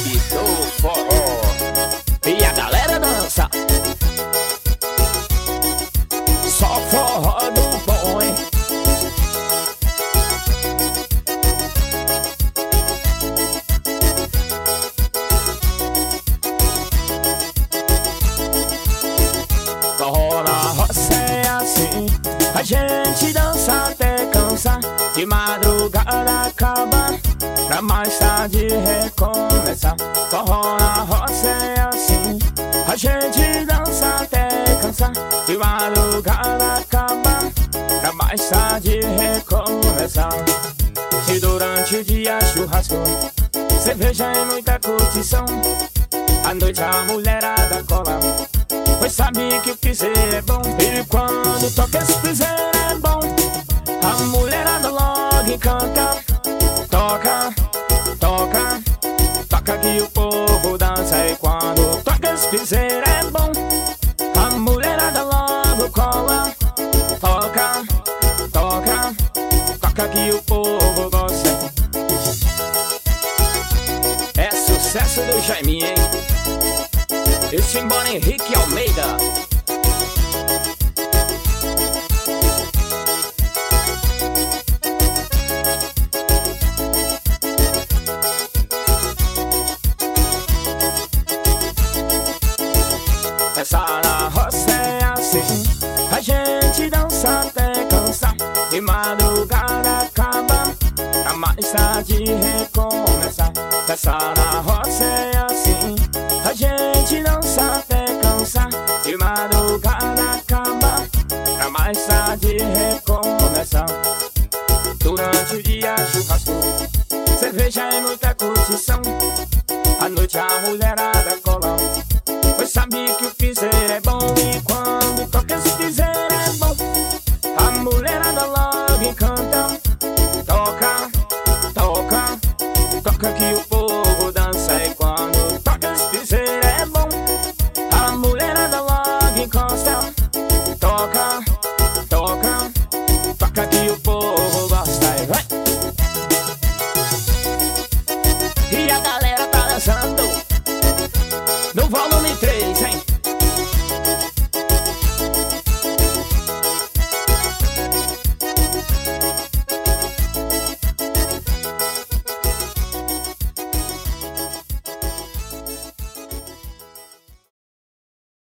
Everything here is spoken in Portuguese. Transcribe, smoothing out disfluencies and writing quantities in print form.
top do forró e a galera dança. Só forró do bom, hein? Forró na roça é assim, a gente dança até cansar. De madrugada acaba, pra mais tarde recomeçar. Forró na roça é assim, a gente dança até cansar. De madrugada acaba, pra mais tarde recomeçar. E durante o dia churrasco, cerveja e muita curtição. À noite a mulherada cola, pois sabe que o piseiro é bom. E quando toca esse piseiro é bom, a mulherada logo encanta. Toca, toca, toca que o povo dança. E quando toca esse piseiro é bom, a mulherada logo cola. Toca, toca, toca que o povo gosta. É sucesso do Jaiminho, hein? Esse embora Henrique Almeida. Essa na roça é assim, a gente dança até cansar. De madrugada acaba, pra mais tarde recomeçar. Essa na roça é assim, a gente dança até cansar. De madrugada acaba, pra mais tarde recomeçar. Durante o dia churrasco, cerveja e muita curtição. À noite a mulherada cola, pois sabe que o piseiro é bom. E quando